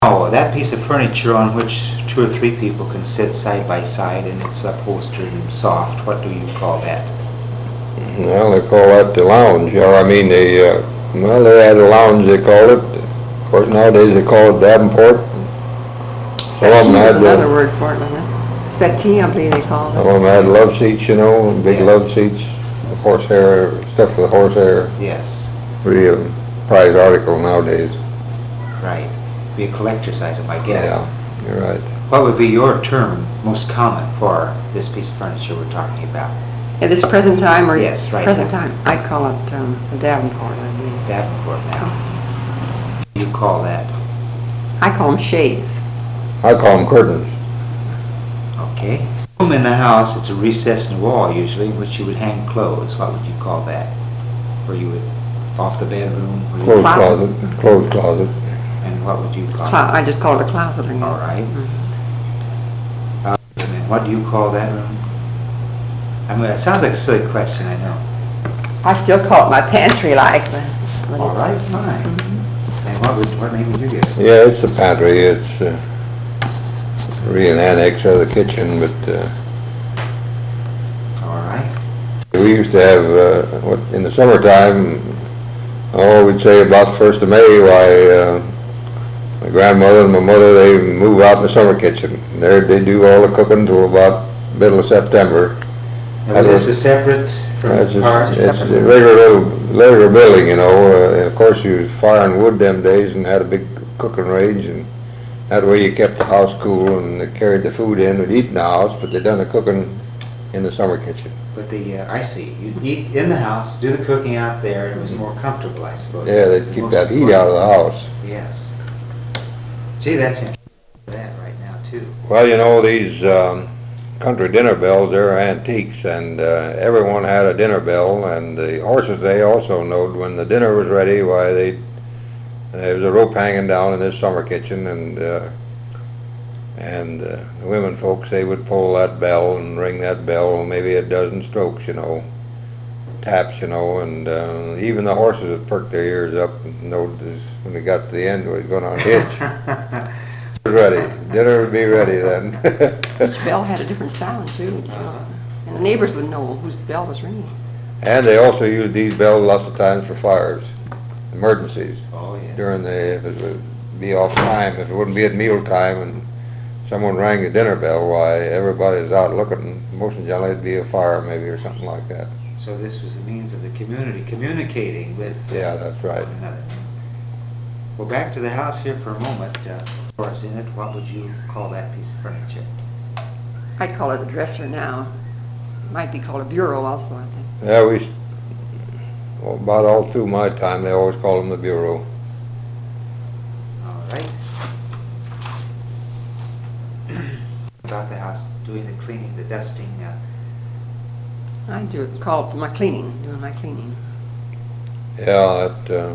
Oh, that piece of furniture on which 2 or 3 people can sit side by side and it's upholstered and soft, what do you call that? Well, they call that the lounge, or I mean well, they had a lounge, they called it. Of course, nowadays they call it Davenport. Settee was another word for it, wasn't it? Settee, I believe they called it. Some of them had love seats, you know, big Yes. love seats, horsehair, stuff with horsehair. Yes, Really a prize article nowadays. right. Be a collector's item, I guess. Yeah, you're right. What would be your term most common for this piece of furniture we're talking about? At this present time, or? Yes, right Present now. time. I'd call it a Davenport, I believe. Davenport now. You call that? I call them shades. I call them curtains. Okay. Room in the house, it's a recess in the wall usually, in which you would hang clothes. What would you call that? Where you would, off the bedroom? where you- Clothes Closet. closet, clothes closet. And what would you call it? I just call it a closet. I guess. All right. Mhm. And what do you call that room? I mean, it sounds like a silly question, I know. I still call it my pantry, like. But All it's- right, fine. And what name would you give it? Yeah, it's the pantry. It's really an annex of the kitchen, but All right. we used to have, in the summertime, we'd say about the 1st of May, why, my grandmother and my mother, they move out in the summer kitchen. There they do all the cooking till about middle of September. Now, is this a separate from It's part? a regular building, you know. Of course, you was firing wood them days and had a big cooking range, and that way you kept the house cool, and they carried the food in and eat in the house, but they done the cooking in the summer kitchen. But I see. You'd eat in the house, do the cooking out there, and it was more comfortable, I suppose. Yeah, That was they'd the keep most that heat important. out of the house. Yes. Gee, that's interesting for that right now, too. Well, you know, these country dinner bells, they're antiques, and everyone had a dinner bell, and the horses, they also knowed when the dinner was ready, why there was a rope hanging down in this summer kitchen, and the women folks, they would pull that bell and ring that bell maybe a dozen strokes, you know, taps, you know, and even the horses would perk their ears up and knowed when they got to the end, we was going on a hitch. Ready. Dinner would be ready then. Each bell had a different sound, too. And the neighbors would know whose bell was ringing. And they also used these bells lots of times for fires, emergencies. Oh, yes. If it would be off time, if it wouldn't be at meal time and someone rang the dinner bell, why everybody was out looking. Most generally it'd be a fire maybe or something like that. So this was a means of the community communicating with Yeah, that's right. one another. Well, back to the house here for a moment. Of course, in it, what would you call that piece of furniture? I'd call it a dresser now. It might be called a bureau also, I think. Yeah, about all through my time, they always called them the bureau. All right. About the house, doing the cleaning, the dusting. I do call it for my cleaning, doing my cleaning. Yeah,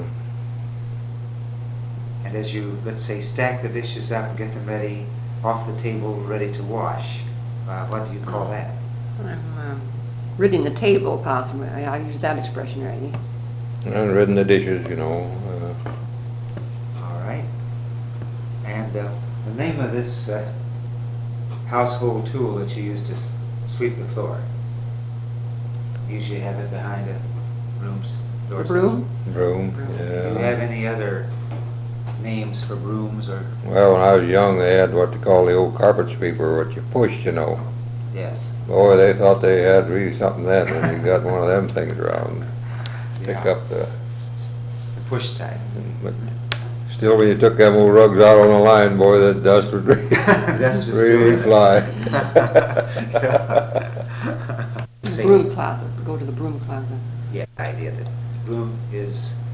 And as you, let's say, stack the dishes up and get them ready, off the table, ready to wash, what do you call that? I'm ridding the table, possibly. I use that expression already. and ridding the dishes, you know. All right. And the name of this household tool that you use to sweep the floor? Usually have it behind a room's door. The broom? Broom, Do you yeah. have any other names for brooms or? Well, when I was young, they had what they call the old carpet sweeper, what you pushed, you know. Yes. Boy, they thought they had really something then when you got one of them things around. Pick Yeah. up the, The push type. but still when you took them old rugs out on the line, boy, that dust would really, Dust was really still fly. The broom closet. Go to the broom closet. Yeah, idea that the broom is